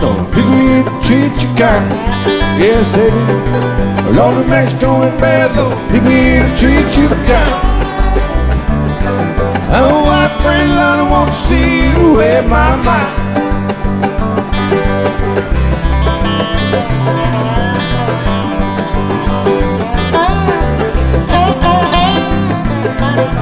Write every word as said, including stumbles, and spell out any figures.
Lord, people here to treat you kind. Yes, they do. Lord, in Mexico and bad, Lord, people here to treat you kind.